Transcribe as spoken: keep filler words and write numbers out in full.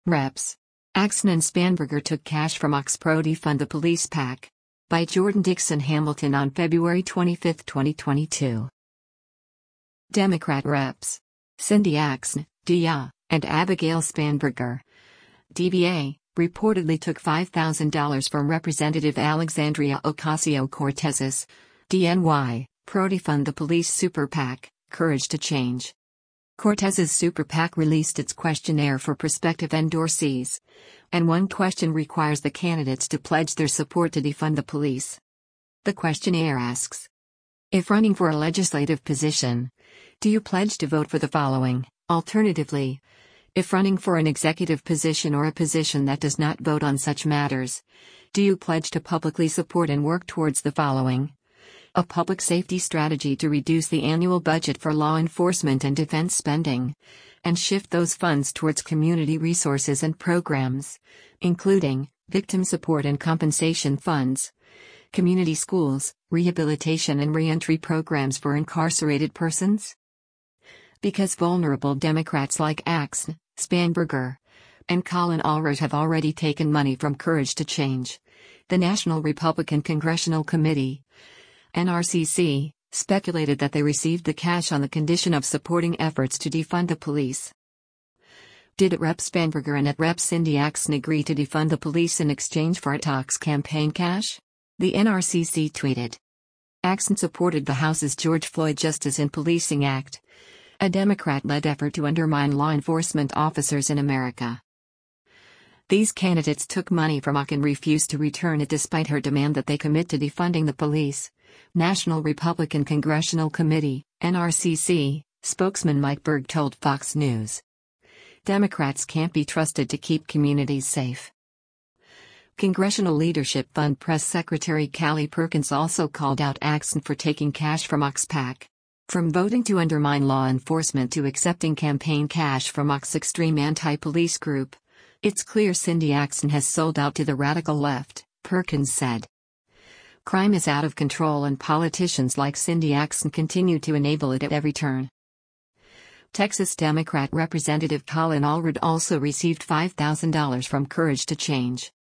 Reps. Axson and Spanberger took cash from Oxpro to fund the police PAC. By Jordan Dixon Hamilton on February twenty-fifth, twenty twenty-two. Democrat Reps. Cindy Axson, D A, and Abigail Spanberger, D B A, reportedly took five thousand dollars from Representative Alexandria Ocasio-Cortez's, D N Y, pro to fund the police super PAC, Courage to Change. Cortez's super PAC released its questionnaire for prospective endorsees, and one question requires the candidates to pledge their support to defund the police. The questionnaire asks, if running for a legislative position, do you pledge to vote for the following? Alternatively, if running for an executive position or a position that does not vote on such matters, do you pledge to publicly support and work towards the following? A public safety strategy to reduce the annual budget for law enforcement and defense spending, and shift those funds towards community resources and programs, including victim support and compensation funds, community schools, rehabilitation and reentry programs for incarcerated persons. Because vulnerable Democrats like Axson, Spanberger, and Colin Allred have already taken money from Courage to Change, the National Republican Congressional Committee, N R C C, speculated that they received the cash on the condition of supporting efforts to defund the police. Did Rep Spanberger and Rep Cindy Axson agree to defund the police in exchange for ATOC's campaign cash? The N R C C tweeted. Axson supported the House's George Floyd Justice in Policing Act, a Democrat-led effort to undermine law enforcement officers in America. These candidates took money from O C and refused to return it despite her demand that they commit to defunding the police. National Republican Congressional Committee, N R C C, spokesman Mike Berg told Fox News. Democrats can't be trusted to keep communities safe. Congressional Leadership Fund Press Secretary Callie Perkins also called out Axson for taking cash from OxPAC. From voting to undermine law enforcement to accepting campaign cash from Ox's extreme anti-police group, it's clear Cindy Axson has sold out to the radical left, Perkins said. Crime is out of control and politicians like Cindy Axson continue to enable it at every turn. Texas Democrat Representative Colin Allred also received five thousand dollars from Courage to Change.